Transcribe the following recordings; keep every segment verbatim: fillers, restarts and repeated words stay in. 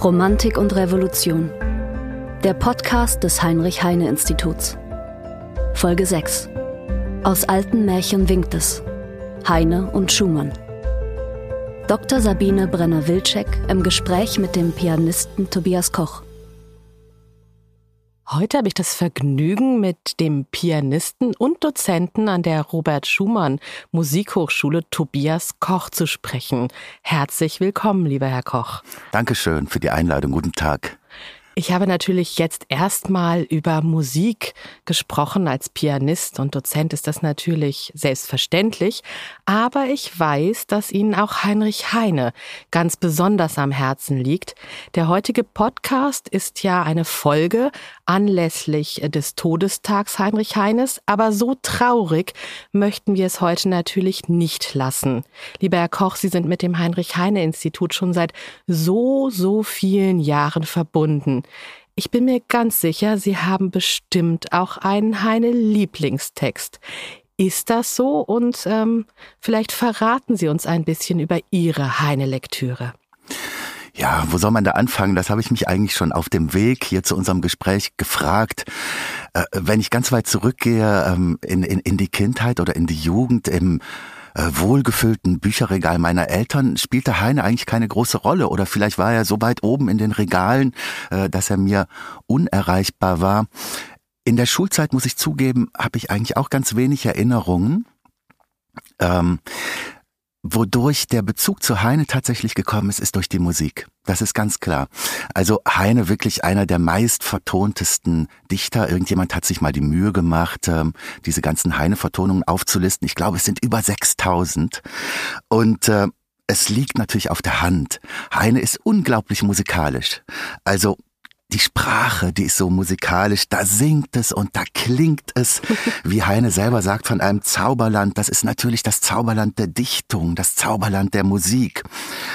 Romantik und Revolution. Der Podcast des Heinrich-Heine-Instituts. Folge sechs. Aus alten Märchen winkt es. Heine und Schumann. Doktor Sabine Brenner-Wilczek im Gespräch mit dem Pianisten Tobias Koch. Heute habe ich das Vergnügen, mit dem Pianisten und Dozenten an der Robert Schumann Musikhochschule Tobias Koch zu sprechen. Herzlich willkommen, lieber Herr Koch. Dankeschön für die Einladung. Guten Tag. Ich habe natürlich jetzt erstmal über Musik gesprochen. Als Pianist und Dozent ist das natürlich selbstverständlich. Aber ich weiß, dass Ihnen auch Heinrich Heine ganz besonders am Herzen liegt. Der heutige Podcast ist ja eine Folge anlässlich des Todestags Heinrich Heines. Aber so traurig möchten wir es heute natürlich nicht lassen. Lieber Herr Koch, Sie sind mit dem Heinrich-Heine-Institut schon seit so, so vielen Jahren verbunden. Ich bin mir ganz sicher, Sie haben bestimmt auch einen Heine-Lieblingstext. Ist das so? Und ähm, vielleicht verraten Sie uns ein bisschen über Ihre Heine-Lektüre. Ja, wo soll man da anfangen? Das habe ich mich eigentlich schon auf dem Weg hier zu unserem Gespräch gefragt. Äh, wenn ich ganz weit zurückgehe ähm, in, in, in die Kindheit oder in die Jugend, im äh, wohlgefüllten Bücherregal meiner Eltern, spielte Heine eigentlich keine große Rolle. Oder vielleicht war er so weit oben in den Regalen, äh, dass er mir unerreichbar war. In der Schulzeit, muss ich zugeben, habe ich eigentlich auch ganz wenig Erinnerungen. Ähm, Wodurch der Bezug zu Heine tatsächlich gekommen ist, ist durch die Musik. Das ist ganz klar. Also Heine wirklich einer der meist vertontesten Dichter. Irgendjemand hat sich mal die Mühe gemacht, diese ganzen Heine-Vertonungen aufzulisten. Ich glaube, es sind über sechstausend. Und äh, es liegt natürlich auf der Hand. Heine ist unglaublich musikalisch. Also die Sprache, die ist so musikalisch, da singt es und da klingt es, wie Heine selber sagt, von einem Zauberland. Das ist natürlich das Zauberland der Dichtung, das Zauberland der Musik.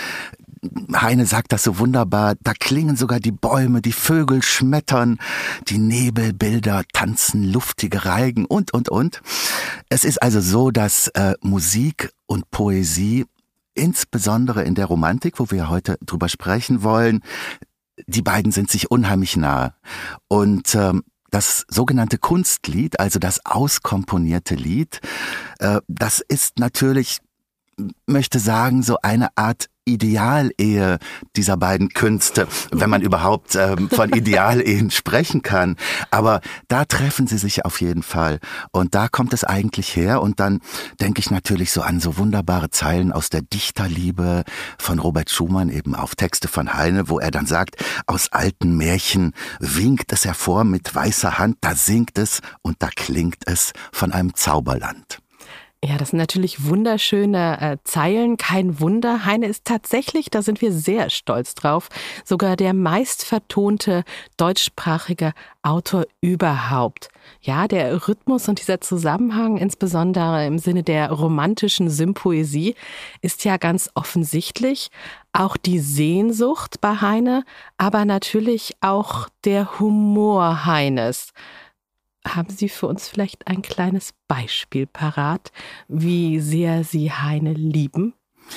Heine sagt das so wunderbar, da klingen sogar die Bäume, die Vögel schmettern, die Nebelbilder tanzen, luftige Reigen und, und, und. Es ist also so, dass äh, Musik und Poesie, insbesondere in der Romantik, wo wir heute drüber sprechen wollen, die beiden sind sich unheimlich nahe. Und ähm, das sogenannte Kunstlied, also das auskomponierte Lied, äh, das ist natürlich, möchte sagen, so eine Art Idealehe dieser beiden Künste, wenn man überhaupt ähm, von Idealehen sprechen kann. Aber da treffen sie sich auf jeden Fall. Und da kommt es eigentlich her. Und dann denke ich natürlich so an so wunderbare Zeilen aus der Dichterliebe von Robert Schumann, eben auf Texte von Heine, wo er dann sagt, aus alten Märchen winkt es hervor mit weißer Hand, da singt es und da klingt es von einem Zauberland. Ja, das sind natürlich wunderschöne äh, Zeilen. Kein Wunder, Heine ist tatsächlich, da sind wir sehr stolz drauf, sogar der meistvertonte deutschsprachige Autor überhaupt. Ja, der Rhythmus und dieser Zusammenhang, insbesondere im Sinne der romantischen Sympoesie, ist ja ganz offensichtlich. Auch die Sehnsucht bei Heine, aber natürlich auch der Humor Heines. Haben Sie für uns vielleicht ein kleines Beispiel parat, wie sehr Sie Heine lieben?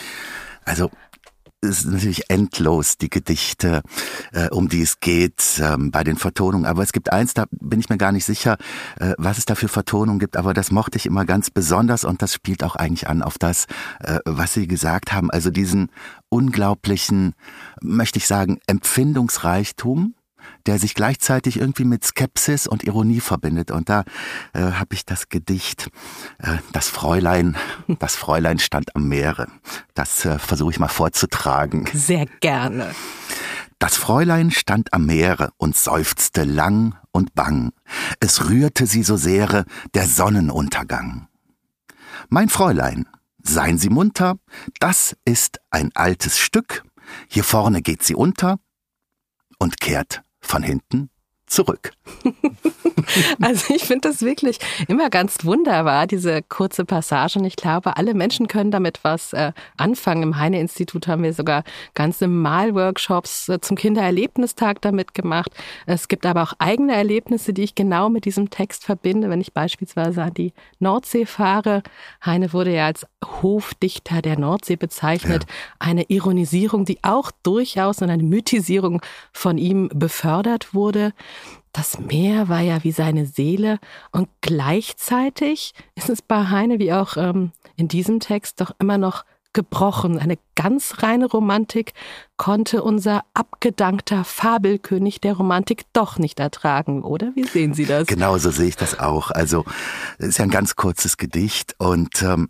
Also es ist natürlich endlos, die Gedichte, äh, um die es geht ähm, bei den Vertonungen. Aber es gibt eins, da bin ich mir gar nicht sicher, äh, was es da für Vertonungen gibt. Aber das mochte ich immer ganz besonders und das spielt auch eigentlich an auf das, äh, was Sie gesagt haben. Also diesen unglaublichen, möchte ich sagen, Empfindungsreichtum, der sich gleichzeitig irgendwie mit Skepsis und Ironie verbindet. Und da äh, habe ich das Gedicht, äh, das Fräulein, das Fräulein stand am Meere. Das äh, versuche ich mal vorzutragen. Sehr gerne. Das Fräulein stand am Meere und seufzte lang und bang. Es rührte sie so sehr der Sonnenuntergang. Mein Fräulein, seien Sie munter, das ist ein altes Stück. Hier vorne geht sie unter und kehrt von hinten zurück. Also ich finde das wirklich immer ganz wunderbar, diese kurze Passage. Und ich glaube, alle Menschen können damit was äh, anfangen. Im Heine-Institut haben wir sogar ganze Malworkshops äh, zum Kindererlebnistag damit gemacht. Es gibt aber auch eigene Erlebnisse, die ich genau mit diesem Text verbinde, wenn ich beispielsweise an die Nordsee fahre. Heine wurde ja als Hofdichter der Nordsee bezeichnet. Ja. Eine Ironisierung, die auch durchaus und eine Mythisierung von ihm befördert wurde. Das Meer war ja wie seine Seele und gleichzeitig ist es bei Heine, wie auch ähm, in diesem Text, doch immer noch gebrochen. Eine ganz reine Romantik konnte unser abgedankter Fabelkönig der Romantik doch nicht ertragen, oder? Wie sehen Sie das? Genau, so sehe ich das auch. Also es ist ja ein ganz kurzes Gedicht und ähm,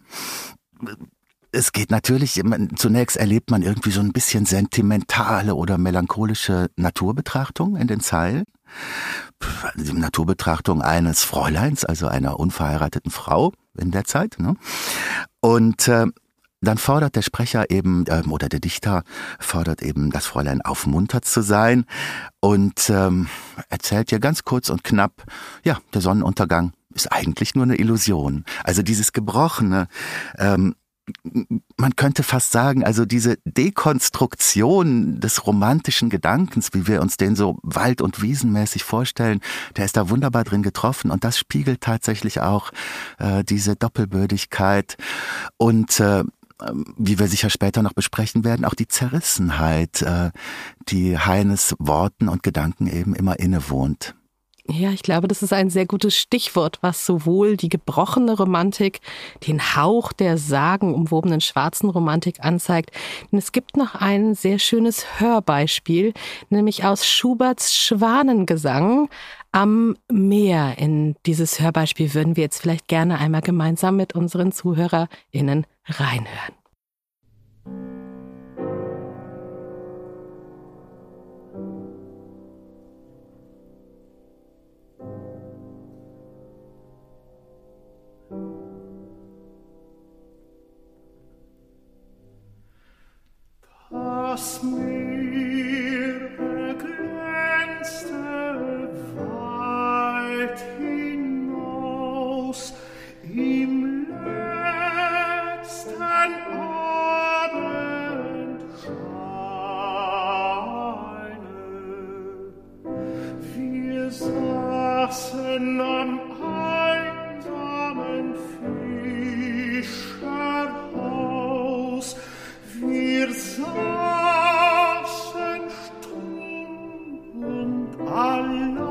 es geht natürlich, zunächst erlebt man irgendwie so ein bisschen sentimentale oder melancholische Naturbetrachtung in den Zeilen. Die Naturbetrachtung eines Fräuleins, also einer unverheirateten Frau in der Zeit. Ne? Und äh, dann fordert der Sprecher eben, äh, oder der Dichter fordert eben das Fräulein auf, munter zu sein und ähm, erzählt ihr ganz kurz und knapp, ja, der Sonnenuntergang ist eigentlich nur eine Illusion. Also dieses Gebrochene, ähm, man könnte fast sagen, also diese Dekonstruktion des romantischen Gedankens, wie wir uns den so wald- und wiesenmäßig vorstellen, der ist da wunderbar drin getroffen und das spiegelt tatsächlich auch äh, diese Doppelbödigkeit und äh, wie wir sicher später noch besprechen werden, auch die Zerrissenheit, äh, die Heines Worten und Gedanken eben immer innewohnt. Ja, ich glaube, das ist ein sehr gutes Stichwort, was sowohl die gebrochene Romantik, den Hauch der sagenumwobenen schwarzen Romantik anzeigt. Denn es gibt noch ein sehr schönes Hörbeispiel, nämlich aus Schuberts Schwanengesang am Meer. In dieses Hörbeispiel würden wir jetzt vielleicht gerne einmal gemeinsam mit unseren ZuhörerInnen reinhören. Das Meer erglänzte weit hinaus im letzten Abendscheine. Wir saßen am einsamen Fischerhaus. Wir saßen stumm und alleine.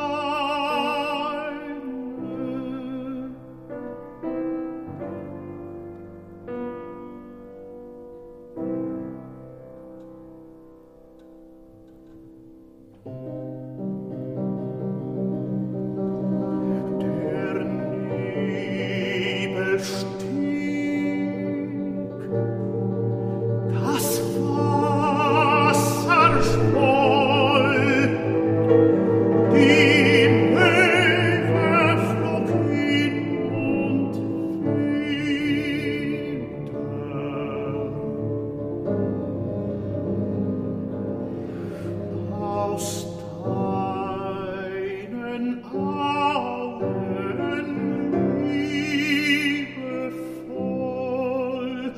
Der Nebel stieg. Das Wasser schwoll, die Möwe flog hin und wieder. Aus deinen Augen liebevoll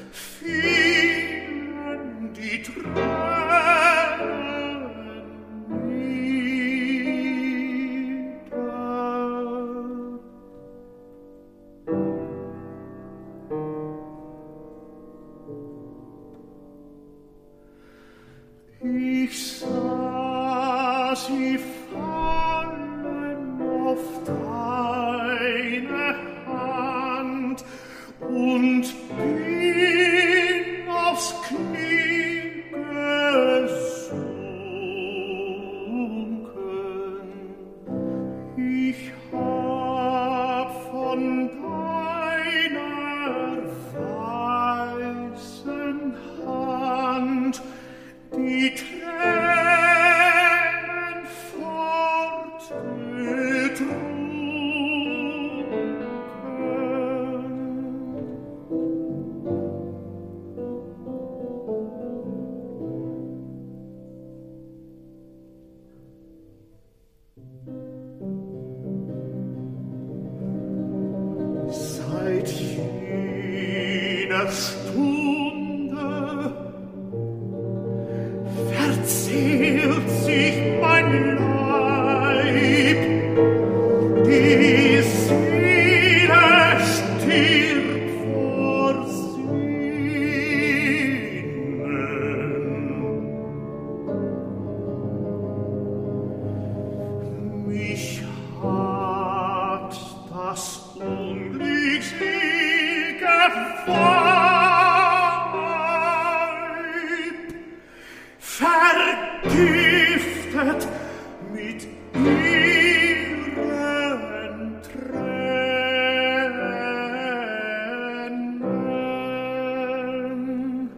fielen die Tränen nieder. Ich sah sie fallen auf deine Hand und bin aufs Knie gesunken. Ich hab von deiner weißen Hand die Tränen fortgetrunken. zählt sich mein Leib, die Seele stirbt vor Sinnen. Mich hat das unglückselige Weib vergiftet mit ihren Tränen.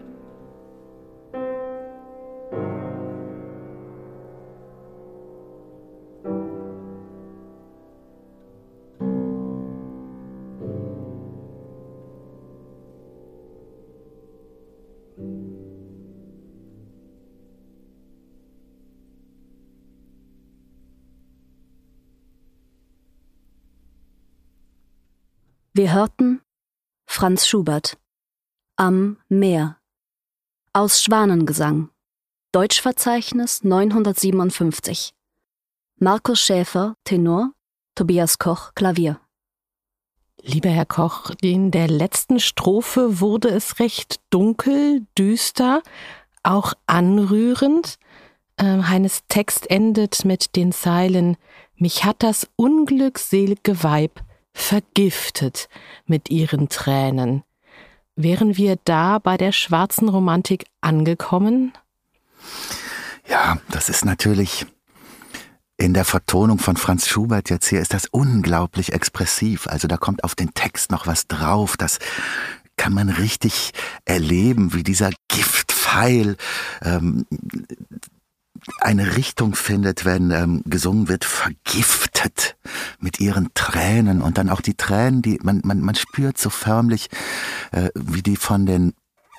Wir hörten Franz Schubert, Am Meer, aus Schwanengesang, Deutschverzeichnis neunhundertsiebenundfünfzig. Markus Schäfer, Tenor, Tobias Koch, Klavier. Lieber Herr Koch, in der letzten Strophe wurde es recht dunkel, düster, auch anrührend. Äh, Heines Text endet mit den Zeilen: Mich hat das unglückselige Weib vergiftet mit ihren Tränen. Wären wir da bei der schwarzen Romantik angekommen? Ja, das ist natürlich in der Vertonung von Franz Schubert jetzt hier, ist das unglaublich expressiv. Also da kommt auf den Text noch was drauf. Das kann man richtig erleben, wie dieser Giftpfeil ähm, eine Richtung findet, wenn ähm, gesungen wird, vergiftet mit ihren Tränen. Und dann auch die Tränen, die man man man spürt so förmlich, äh, wie die von den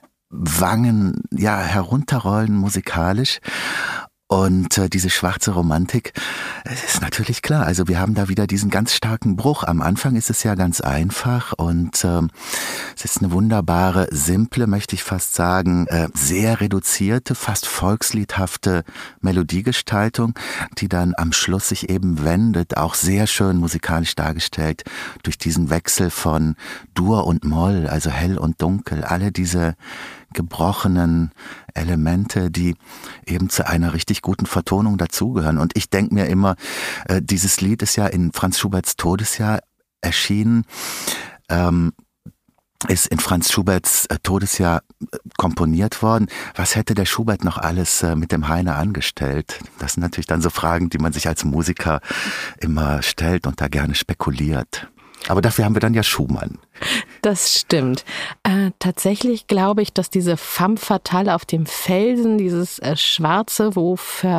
Wangen ja herunterrollen musikalisch. Und äh, diese schwarze Romantik, es ist natürlich klar, also wir haben da wieder diesen ganz starken Bruch. Am Anfang ist es ja ganz einfach und äh, es ist eine wunderbare, simple, möchte ich fast sagen, äh, sehr reduzierte, fast volksliedhafte Melodiegestaltung, die dann am Schluss sich eben wendet, auch sehr schön musikalisch dargestellt durch diesen Wechsel von Dur und Moll, also hell und dunkel, alle diese gebrochenen Elemente, die eben zu einer richtig guten Vertonung dazugehören. Und ich denke mir immer, äh, dieses Lied ist ja in Franz Schuberts Todesjahr erschienen, ähm, ist in Franz Schuberts äh, Todesjahr äh, komponiert worden. Was hätte der Schubert noch alles äh, mit dem Heine angestellt? Das sind natürlich dann so Fragen, die man sich als Musiker immer stellt und da gerne spekuliert. Aber dafür haben wir dann ja Schumann. Das stimmt. Äh, tatsächlich glaube ich, dass diese Femme fatale auf dem Felsen, dieses äh, Schwarze, wo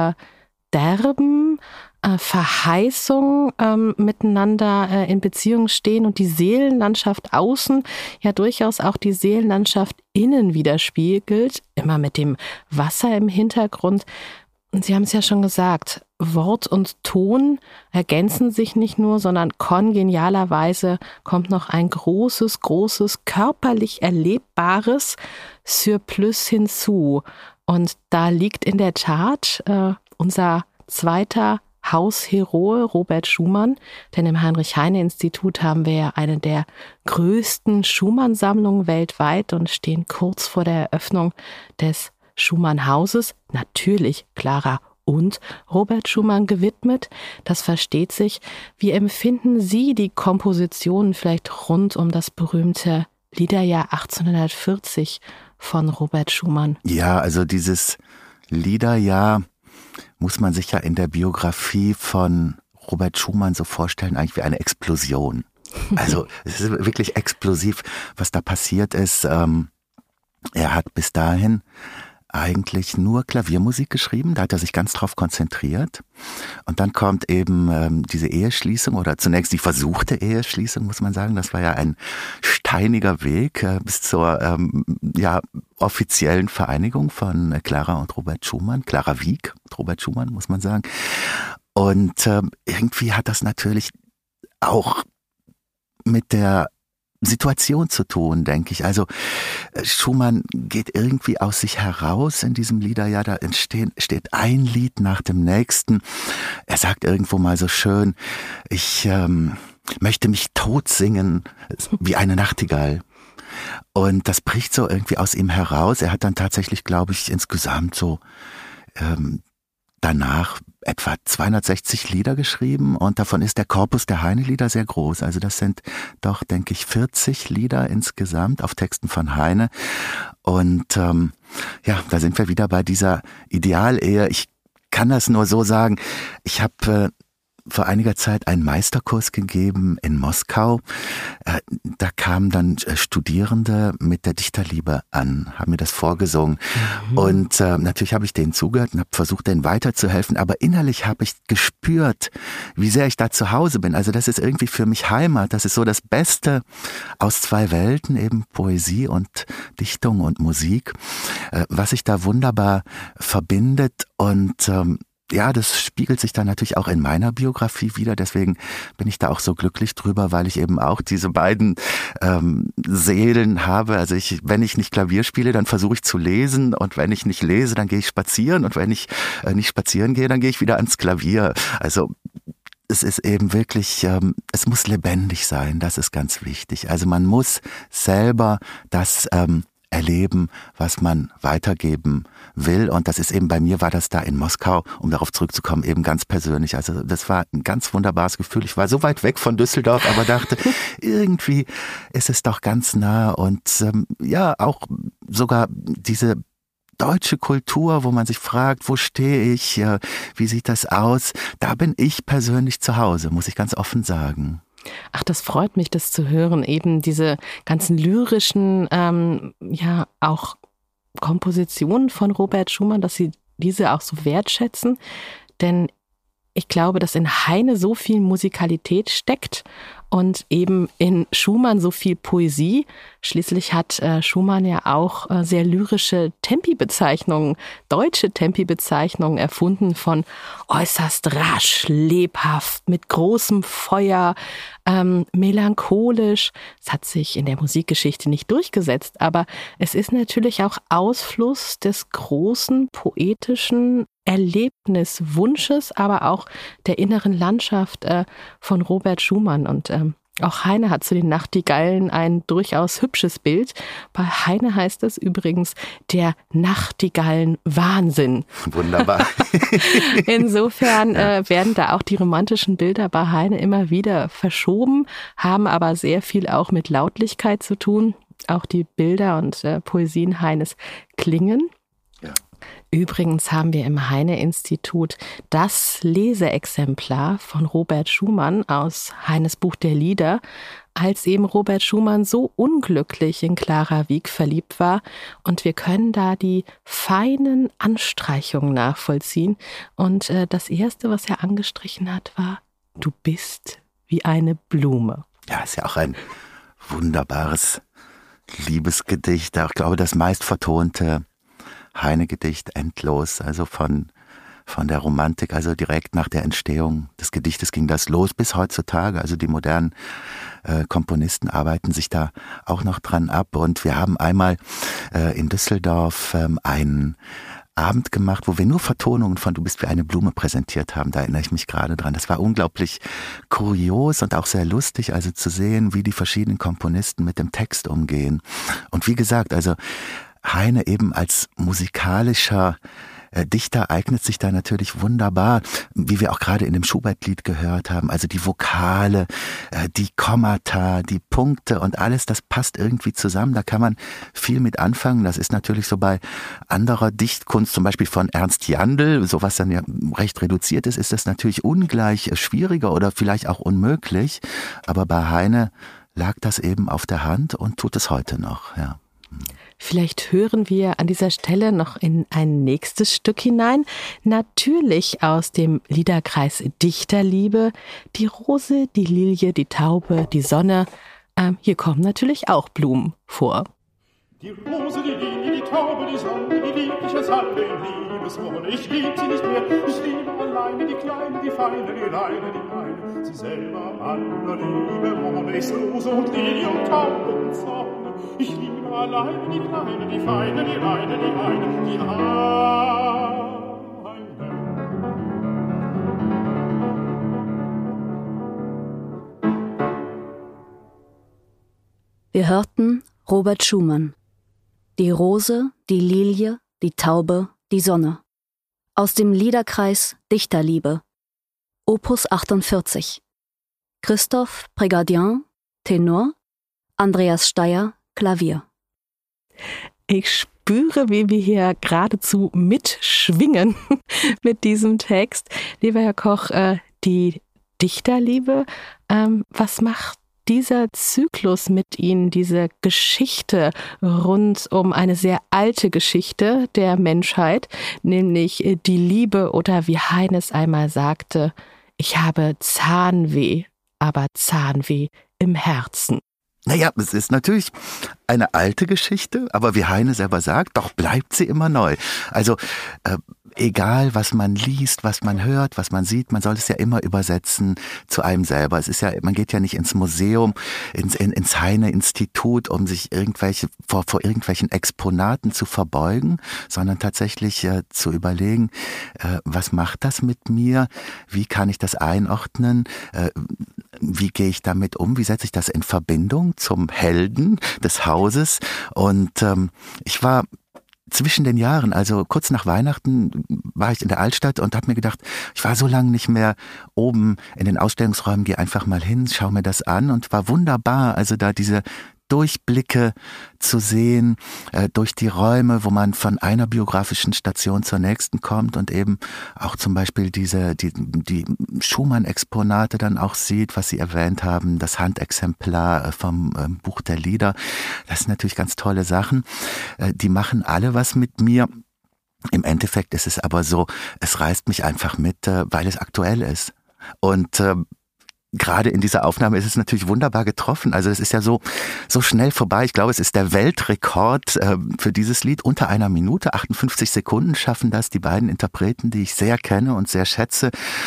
Verderben, äh, Verheißung ähm, miteinander äh, in Beziehung stehen und die Seelenlandschaft außen ja durchaus auch die Seelenlandschaft innen widerspiegelt, immer mit dem Wasser im Hintergrund. Und Sie haben es ja schon gesagt, Wort und Ton ergänzen sich nicht nur, sondern kongenialerweise kommt noch ein großes, großes, körperlich erlebbares Surplus hinzu. Und da liegt in der Tat äh, unser zweiter Hausheroe Robert Schumann, denn im Heinrich-Heine-Institut haben wir ja eine der größten Schumann-Sammlungen weltweit und stehen kurz vor der Eröffnung des Schumann-Hauses, natürlich Clara und Robert Schumann gewidmet. Das versteht sich. Wie empfinden Sie die Kompositionen vielleicht rund um das berühmte Liederjahr achtzehnhundertvierzig von Robert Schumann? Ja, also dieses Liederjahr muss man sich ja in der Biografie von Robert Schumann so vorstellen, eigentlich wie eine Explosion. Also es ist wirklich explosiv, was da passiert ist. Ähm, er hat bis dahin eigentlich nur Klaviermusik geschrieben, da hat er sich ganz drauf konzentriert. Und dann kommt eben ähm, diese Eheschließung oder zunächst die versuchte Eheschließung, muss man sagen. Das war ja ein steiniger Weg äh, bis zur ähm, ja offiziellen Vereinigung von äh, Clara und Robert Schumann, Clara Wieck und Robert Schumann, muss man sagen. Und ähm, irgendwie hat das natürlich auch mit der Situation zu tun, denke ich. Also Schumann geht irgendwie aus sich heraus in diesem Liederjahr. Da entsteht, steht ein Lied nach dem nächsten. Er sagt irgendwo mal so schön, ich ähm, möchte mich tot singen wie eine Nachtigall. Und das bricht so irgendwie aus ihm heraus. Er hat dann tatsächlich, glaube ich, insgesamt so ähm, danach etwa zweihundertsechzig Lieder geschrieben und davon ist der Korpus der Heine-Lieder sehr groß. Also das sind doch, denke ich, vierzig Lieder insgesamt auf Texten von Heine. Und ähm, ja, da sind wir wieder bei dieser Idealehe. Ich kann das nur so sagen, ich habe äh, vor einiger Zeit einen Meisterkurs gegeben in Moskau. Da kamen dann Studierende mit der Dichterliebe an, haben mir das vorgesungen. Mhm. Und äh, natürlich habe ich denen zugehört und habe versucht, denen weiterzuhelfen. Aber innerlich habe ich gespürt, wie sehr ich da zu Hause bin. Also das ist irgendwie für mich Heimat. Das ist so das Beste aus zwei Welten, eben Poesie und Dichtung und Musik, äh, was sich da wunderbar verbindet. Und ähm, ja, das spiegelt sich dann natürlich auch in meiner Biografie wieder. Deswegen bin ich da auch so glücklich drüber, weil ich eben auch diese beiden ähm, Seelen habe. Also ich, wenn ich nicht Klavier spiele, dann versuche ich zu lesen. Und wenn ich nicht lese, dann gehe ich spazieren. Und wenn ich äh, nicht spazieren gehe, dann gehe ich wieder ans Klavier. Also es ist eben wirklich, ähm, es muss lebendig sein. Das ist ganz wichtig. Also man muss selber das ähm, erleben, was man weitergeben will. Und das ist eben, bei mir war das da in Moskau, um darauf zurückzukommen, eben ganz persönlich. Also das war ein ganz wunderbares Gefühl. Ich war so weit weg von Düsseldorf, aber dachte, irgendwie ist es doch ganz nah. Und ähm, ja, auch sogar diese deutsche Kultur, wo man sich fragt, wo stehe ich, äh, wie sieht das aus? Da bin ich persönlich zu Hause, muss ich ganz offen sagen. Ach, das freut mich, das zu hören. Eben diese ganzen lyrischen, ähm, ja, auch Kompositionen von Robert Schumann, dass Sie diese auch so wertschätzen. Denn ich glaube, dass in Heine so viel Musikalität steckt und eben in Schumann so viel Poesie. Schließlich hat äh, Schumann ja auch äh, sehr lyrische Tempi-Bezeichnungen, deutsche Tempi-Bezeichnungen erfunden von äußerst rasch, lebhaft, mit großem Feuer, ähm, melancholisch. Es hat sich in der Musikgeschichte nicht durchgesetzt, aber es ist natürlich auch Ausfluss des großen poetischen Erlebniswunsches, aber auch der inneren Landschaft äh, von Robert Schumann. Und ähm, auch Heine hat zu den Nachtigallen ein durchaus hübsches Bild. Bei Heine heißt es übrigens der Nachtigallen-Wahnsinn. Wunderbar. Insofern äh, werden da auch die romantischen Bilder bei Heine immer wieder verschoben, haben aber sehr viel auch mit Lautlichkeit zu tun. Auch die Bilder und äh, Poesien Heines klingen. Ja. Übrigens haben wir im Heine-Institut das Leseexemplar von Robert Schumann aus Heines Buch der Lieder, als eben Robert Schumann so unglücklich in Clara Wieck verliebt war. Und wir können da die feinen Anstreichungen nachvollziehen. Und äh, das Erste, was er angestrichen hat, war: Du bist wie eine Blume. Ja, ist ja auch ein wunderbares Liebesgedicht. Ich glaube, das meist vertonte Heine-Gedicht Endlos, also von, von der Romantik, also direkt nach der Entstehung des Gedichtes ging das los bis heutzutage. Also die modernen äh, Komponisten arbeiten sich da auch noch dran ab. Und wir haben einmal äh, in Düsseldorf ähm, einen Abend gemacht, wo wir nur Vertonungen von Du bist wie eine Blume präsentiert haben. Da erinnere ich mich gerade dran. Das war unglaublich kurios und auch sehr lustig, also zu sehen, wie die verschiedenen Komponisten mit dem Text umgehen. Und wie gesagt, also Heine eben als musikalischer äh, Dichter eignet sich da natürlich wunderbar, wie wir auch gerade in dem Schubert-Lied gehört haben. Also die Vokale, äh, die Kommata, die Punkte und alles, das passt irgendwie zusammen. Da kann man viel mit anfangen. Das ist natürlich so bei anderer Dichtkunst, zum Beispiel von Ernst Jandl, sowas dann ja recht reduziert ist, ist das natürlich ungleich schwieriger oder vielleicht auch unmöglich. Aber bei Heine lag das eben auf der Hand und tut es heute noch, ja. Vielleicht hören wir an dieser Stelle noch in ein nächstes Stück hinein. Natürlich aus dem Liederkreis Dichterliebe. Die Rose, die Lilie, die Taube, die Sonne. Ähm, hier kommen natürlich auch Blumen vor. Die Rose, die Lilie, die Taube, die Sonne, die lieblich als alle Liebeswohne. Ich lieb sie nicht mehr, ich liebe alleine die Kleine, die Feine, die Reine, die Reine. sie selber aller Liebe hoffnungslos und Lilie und Taube und Sonne. Ich liebe alleine die Kleine, die Feine, die Reine, die Eine, die Eine. Wir hörten Robert Schumann. Die Rose, die Lilie, die Taube, die Sonne. Aus dem Liederkreis Dichterliebe. Opus achtundvierzig. Christoph Prégardien, Tenor, Andreas Steyer, Klavier. Ich spüre, wie wir hier geradezu mitschwingen mit diesem Text. Lieber Herr Koch, äh, die Dichterliebe, ähm, was macht dieser Zyklus mit Ihnen, diese Geschichte rund um eine sehr alte Geschichte der Menschheit, nämlich die Liebe oder wie Heine es einmal sagte, ich habe Zahnweh, aber Zahnweh im Herzen. Naja, es ist natürlich eine alte Geschichte, aber wie Heine selber sagt, doch bleibt sie immer neu. Also äh, egal, was man liest, was man hört, was man sieht, man soll es ja immer übersetzen zu einem selber. Es ist ja, man geht ja nicht ins Museum, ins, in, ins Heine-Institut, um sich irgendwelche vor, vor irgendwelchen Exponaten zu verbeugen, sondern tatsächlich äh, zu überlegen, äh, was macht das mit mir? Wie kann ich das einordnen? Äh, wie gehe ich damit um? Wie setze ich das in Verbindung zum Helden des Hauses? Und ähm, ich war zwischen den Jahren, also kurz nach Weihnachten, war ich in der Altstadt und habe mir gedacht, ich war so lange nicht mehr oben in den Ausstellungsräumen, gehe einfach mal hin, schau mir das an und war wunderbar, also da diese Durchblicke zu sehen, äh, durch die Räume, wo man von einer biografischen Station zur nächsten kommt und eben auch zum Beispiel diese die, die Schumann-Exponate dann auch sieht, was Sie erwähnt haben, das Handexemplar vom äh, Buch der Lieder. Das sind natürlich ganz tolle Sachen. Äh, die machen alle was mit mir. Im Endeffekt ist es aber so, es reißt mich einfach mit, äh, weil es aktuell ist. Und äh, gerade in dieser Aufnahme ist es natürlich wunderbar getroffen. Also es ist ja so so schnell vorbei. Ich glaube, es ist der Weltrekord äh, für dieses Lied. Unter einer Minute, achtundfünfzig Sekunden schaffen das die beiden Interpreten, die ich sehr kenne und sehr schätze.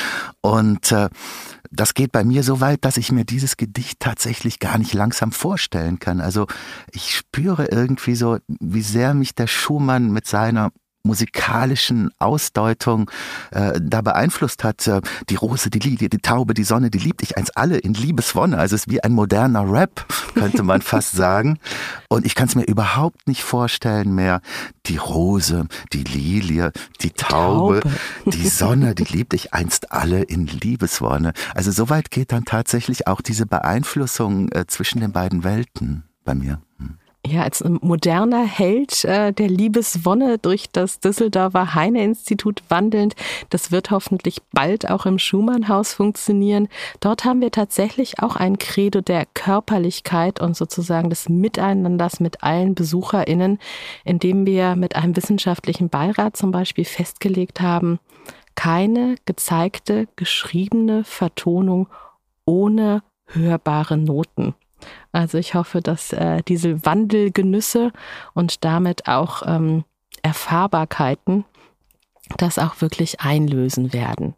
Und äh, das geht bei mir so weit, dass ich mir dieses Gedicht tatsächlich gar nicht langsam vorstellen kann. Also ich spüre irgendwie so, wie sehr mich der Schumann mit seiner musikalischen Ausdeutung äh, da beeinflusst hat. Äh, die Rose, die Lilie, die Taube, die Sonne, die liebt ich eins alle in Liebeswonne. Also es ist wie ein moderner Rap, könnte man fast sagen. Und ich kann es mir überhaupt nicht vorstellen mehr. Die Rose, die Lilie, die Taube, Taube. Die Sonne, die liebt ich einst alle in Liebeswonne. Also soweit geht dann tatsächlich auch diese Beeinflussung äh, zwischen den beiden Welten bei mir. Hm. Ja, als moderner Held äh, der Liebeswonne durch das Düsseldorfer Heine-Institut wandelnd. Das wird hoffentlich bald auch im Schumann-Haus funktionieren. Dort haben wir tatsächlich auch ein Credo der Körperlichkeit und sozusagen des Miteinanders mit allen BesucherInnen, indem wir mit einem wissenschaftlichen Beirat zum Beispiel festgelegt haben, keine gezeigte, geschriebene Vertonung ohne hörbare Noten. Also ich hoffe, dass äh, diese Wandelgenüsse und damit auch ähm, Erfahrbarkeiten das auch wirklich einlösen werden.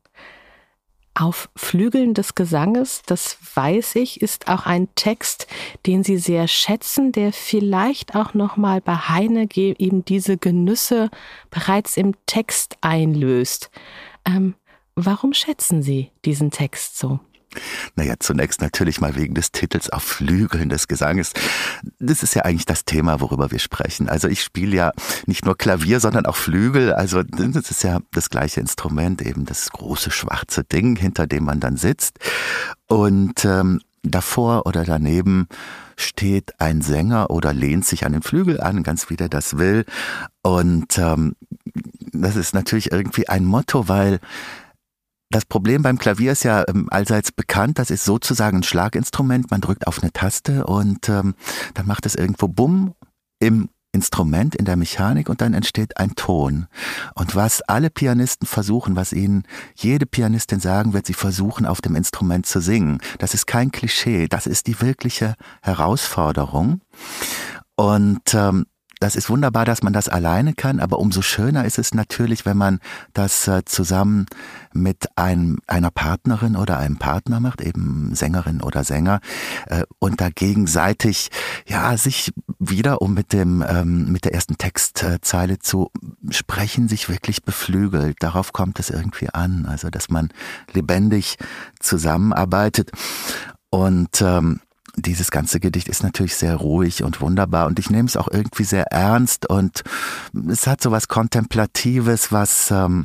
Auf Flügeln des Gesanges, das weiß ich, ist auch ein Text, den Sie sehr schätzen, der vielleicht auch nochmal bei Heine eben diese Genüsse bereits im Text einlöst. Ähm, warum schätzen Sie diesen Text so? Naja, zunächst natürlich mal wegen des Titels Auf Flügeln des Gesanges. Das ist ja eigentlich das Thema, worüber wir sprechen. Also ich spiele ja nicht nur Klavier, sondern auch Flügel. Also das ist ja das gleiche Instrument, eben das große schwarze Ding, hinter dem man dann sitzt. Und ähm, davor oder daneben steht ein Sänger oder lehnt sich an den Flügel an, ganz wie der das will. Und ähm, das ist natürlich irgendwie ein Motto, weil das Problem beim Klavier ist ja ähm, allseits bekannt, das ist sozusagen ein Schlaginstrument, man drückt auf eine Taste und ähm, dann macht es irgendwo Bumm im Instrument, in der Mechanik und dann entsteht ein Ton. Und was alle Pianisten versuchen, was ihnen jede Pianistin sagen wird, sie versuchen auf dem Instrument zu singen. Das ist kein Klischee, das ist die wirkliche Herausforderung. Und ähm, das ist wunderbar, dass man das alleine kann, aber umso schöner ist es natürlich, wenn man das äh, zusammen mit einem, einer Partnerin oder einem Partner macht, eben Sängerin oder Sänger, äh, und da gegenseitig, ja, sich wieder, um mit dem, ähm, mit der ersten Textzeile zu sprechen, sich wirklich beflügelt. Darauf kommt es irgendwie an, also dass man lebendig zusammenarbeitet. Und ähm, dieses ganze Gedicht ist natürlich sehr ruhig und wunderbar und ich nehme es auch irgendwie sehr ernst und es hat so was Kontemplatives, was ähm,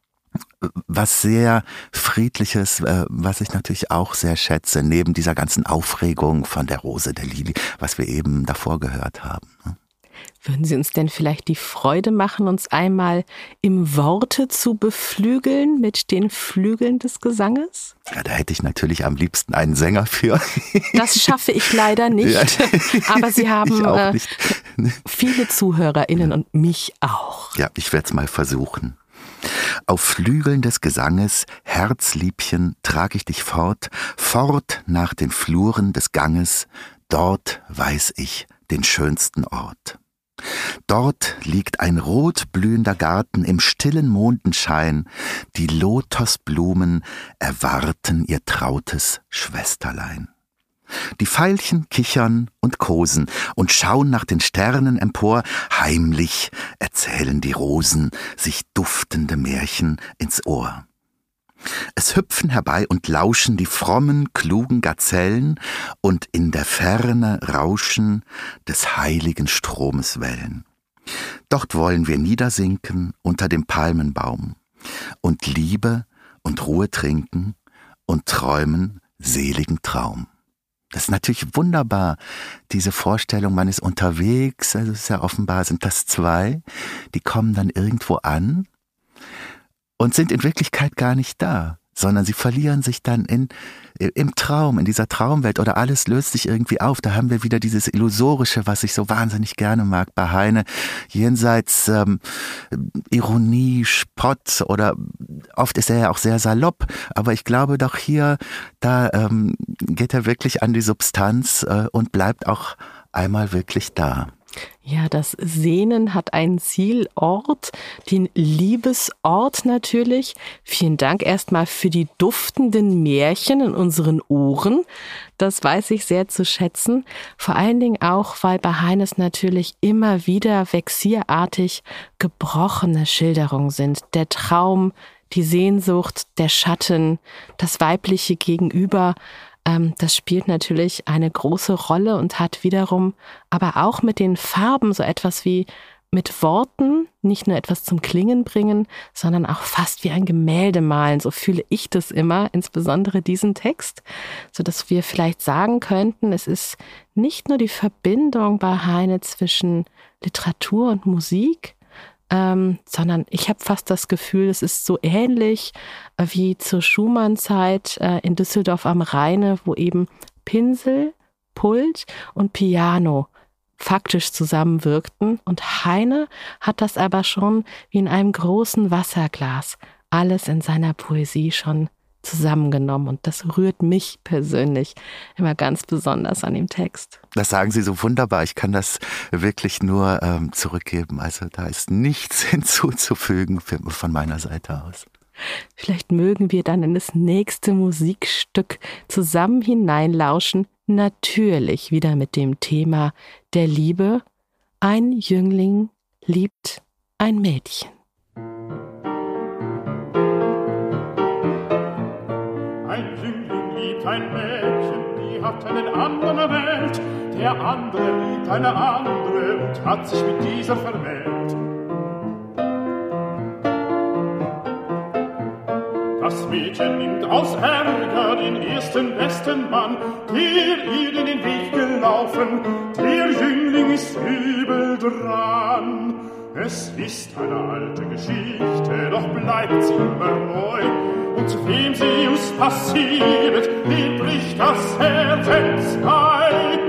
was sehr Friedliches, äh, was ich natürlich auch sehr schätze, neben dieser ganzen Aufregung von der Rose der Lilie, was wir eben davor gehört haben. Ne? Würden Sie uns denn vielleicht die Freude machen, uns einmal im Worte zu beflügeln mit den Flügeln des Gesanges? Ja, da hätte ich natürlich am liebsten einen Sänger für. Das schaffe ich leider nicht, ja, aber Sie haben äh, viele ZuhörerInnen und mich auch. Ja, ich werde es mal versuchen. Auf Flügeln des Gesanges, Herzliebchen, trag ich dich fort, fort nach den Fluren des Ganges, dort weiß ich den schönsten Ort. Dort liegt ein rotblühender Garten im stillen Mondenschein, die Lotosblumen erwarten ihr trautes Schwesterlein. Die Veilchen kichern und kosen und schauen nach den Sternen empor, heimlich erzählen die Rosen sich duftende Märchen ins Ohr. Es hüpfen herbei und lauschen die frommen, klugen Gazellen und in der Ferne rauschen des heiligen Stromes Wellen. Dort wollen wir niedersinken unter dem Palmenbaum und Liebe und Ruhe trinken und träumen seligen Traum. Das ist natürlich wunderbar, diese Vorstellung, man ist unterwegs, also es ist ja offenbar, sind das zwei, die kommen dann irgendwo an und sind in Wirklichkeit gar nicht da, sondern sie verlieren sich dann in, im Traum, in dieser Traumwelt oder alles löst sich irgendwie auf. Da haben wir wieder dieses Illusorische, was ich so wahnsinnig gerne mag bei Heine, jenseits ähm, Ironie, Spott oder oft ist er ja auch sehr salopp, aber ich glaube doch hier, da ähm, geht er wirklich an die Substanz äh, und bleibt auch einmal wirklich da. Ja, das Sehnen hat einen Zielort, den Liebesort natürlich. Vielen Dank erstmal für die duftenden Märchen in unseren Ohren. Das weiß ich sehr zu schätzen. Vor allen Dingen auch, weil bei Heines natürlich immer wieder vexierartig gebrochene Schilderungen sind. Der Traum, die Sehnsucht, der Schatten, das weibliche Gegenüber. Das spielt natürlich eine große Rolle und hat wiederum aber auch mit den Farben so etwas wie mit Worten nicht nur etwas zum Klingen bringen, sondern auch fast wie ein Gemälde malen. So fühle ich das immer, insbesondere diesen Text, sodass wir vielleicht sagen könnten, es ist nicht nur die Verbindung bei Heine zwischen Literatur und Musik, Ähm, sondern ich habe fast das Gefühl, es ist so ähnlich äh, wie zur Schumann-Zeit äh, in Düsseldorf am Rheine, wo eben Pinsel, Pult und Piano faktisch zusammenwirkten. Und Heine hat das aber schon wie in einem großen Wasserglas alles in seiner Poesie schon zusammengenommen. Und das rührt mich persönlich immer ganz besonders an dem Text. Das sagen Sie so wunderbar. Ich kann das wirklich nur ähm, zurückgeben. Also da ist nichts hinzuzufügen für, von meiner Seite aus. Vielleicht mögen wir dann in das nächste Musikstück zusammen hineinlauschen. Natürlich wieder mit dem Thema der Liebe. Ein Jüngling liebt ein Mädchen. Ein Mädchen, die hat einen anderen Welt, der andere liebt eine andere und hat sich mit dieser vermählt. Das Mädchen nimmt aus Ärger den ersten besten Mann, der ihr in den Weg gelaufen, der Jüngling ist übel dran. Es ist eine alte Geschichte, doch bleibt sie immer neu. Und wem sie uns passiert, dem bricht das Herz entzwei.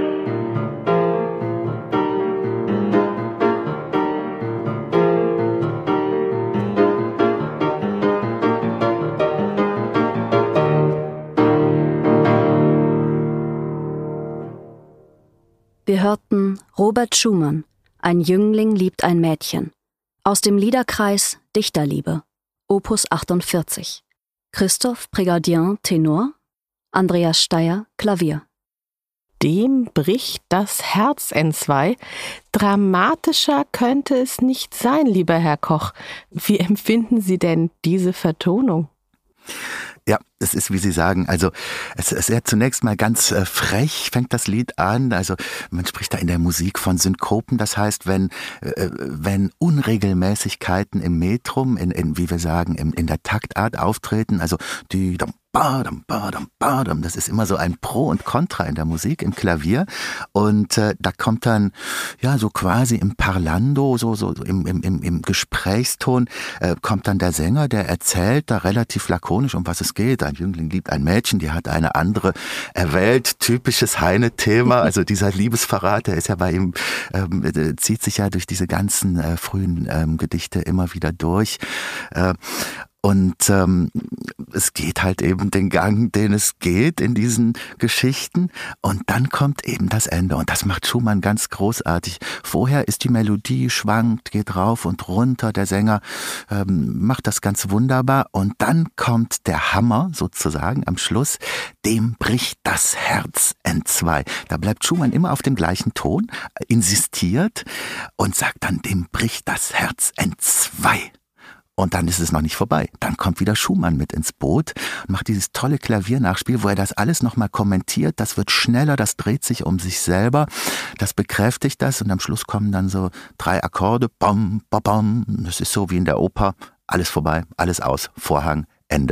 Wir hörten Robert Schumann, Ein Jüngling liebt ein Mädchen. Aus dem Liederkreis Dichterliebe, Opus achtundvierzig. Christoph Prégardien, Tenor, Andreas Steyer, Klavier. Dem bricht das Herz entzwei. Dramatischer könnte es nicht sein, lieber Herr Koch. Wie empfinden Sie denn diese Vertonung? Ja, es ist, wie Sie sagen, also es ist ja zunächst mal ganz äh, frech, fängt das Lied an. Also man spricht da in der Musik von Synkopen, das heißt, wenn äh, wenn Unregelmäßigkeiten im Metrum, in, in wie wir sagen, in, in der Taktart auftreten, also die Badam, badam, badam. Das ist immer so ein Pro und Contra in der Musik, im Klavier. Und äh, da kommt dann, ja, so quasi im Parlando, so, so im, im, im Gesprächston, äh, kommt dann der Sänger, der erzählt da relativ lakonisch, um was es geht. Ein Jüngling liebt ein Mädchen, die hat eine andere erwählt. Typisches Heine-Thema. Also dieser Liebesverrat, der ist ja bei ihm, ähm, zieht sich ja durch diese ganzen äh, frühen ähm, Gedichte immer wieder durch. Äh, Und ähm, es geht halt eben den Gang, den es geht in diesen Geschichten. Und dann kommt eben das Ende. Und das macht Schumann ganz großartig. Vorher ist die Melodie, schwankt, geht rauf und runter. Der Sänger ähm, macht das ganz wunderbar. Und dann kommt der Hammer sozusagen am Schluss. Dem bricht das Herz entzwei. Da bleibt Schumann immer auf dem gleichen Ton, insistiert und sagt dann, dem bricht das Herz entzwei. Und dann ist es noch nicht vorbei. Dann kommt wieder Schumann mit ins Boot und macht dieses tolle Klaviernachspiel, wo er das alles nochmal kommentiert. Das wird schneller, das dreht sich um sich selber. Das bekräftigt das und am Schluss kommen dann so drei Akkorde. Bam, bam, bam. Das ist so wie in der Oper. Alles vorbei, alles aus. Vorhang, Ende.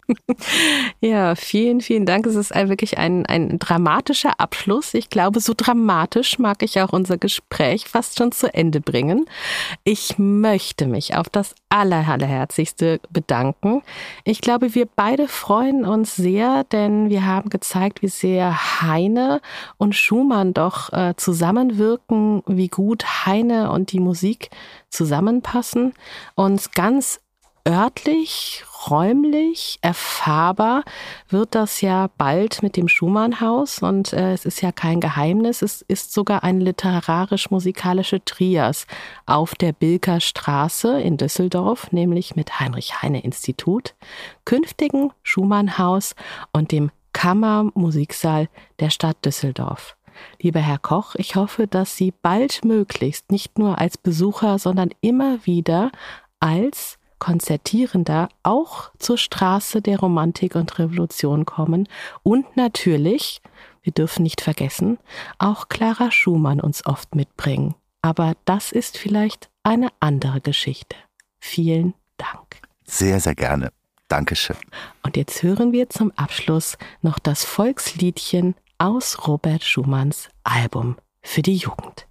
Ja, vielen, vielen Dank. Es ist ein, wirklich ein, ein dramatischer Abschluss. Ich glaube, so dramatisch mag ich auch unser Gespräch fast schon zu Ende bringen. Ich möchte mich auf das aller, allerherzigste bedanken. Ich glaube, wir beide freuen uns sehr, denn wir haben gezeigt, wie sehr Heine und Schumann doch äh, zusammenwirken, wie gut Heine und die Musik zusammenpassen und ganz örtlich, räumlich, erfahrbar wird das ja bald mit dem Schumannhaus und äh, es ist ja kein Geheimnis, es ist sogar eine literarisch-musikalische Trias auf der Bilker Straße in Düsseldorf, nämlich mit Heinrich-Heine-Institut, künftigen Schumannhaus und dem Kammermusiksaal der Stadt Düsseldorf. Lieber Herr Koch, ich hoffe, dass Sie baldmöglichst nicht nur als Besucher, sondern immer wieder als Konzertierender auch zur Straße der Romantik und Revolution kommen und natürlich, wir dürfen nicht vergessen, auch Clara Schumann uns oft mitbringen. Aber das ist vielleicht eine andere Geschichte. Vielen Dank. Sehr, sehr gerne. Dankeschön. Und jetzt hören wir zum Abschluss noch das Volksliedchen aus Robert Schumanns Album für die Jugend.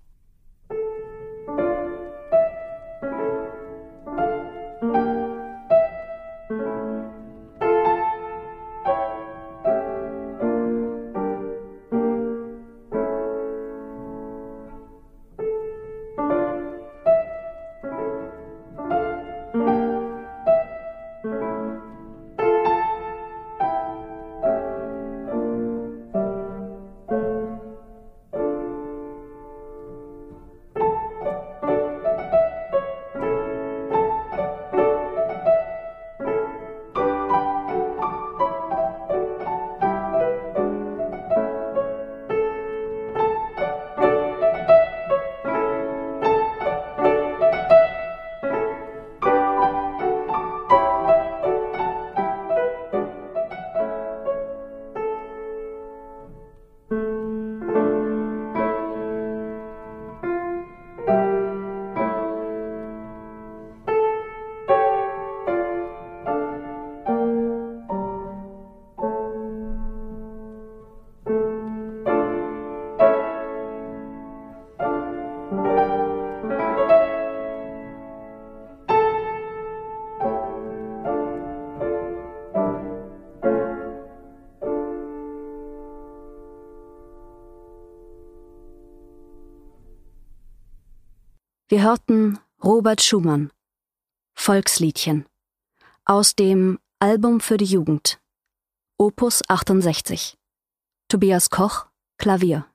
Wir hörten Robert Schumann, Volksliedchen, aus dem Album für die Jugend, Opus achtundsechzig. Tobias Koch, Klavier.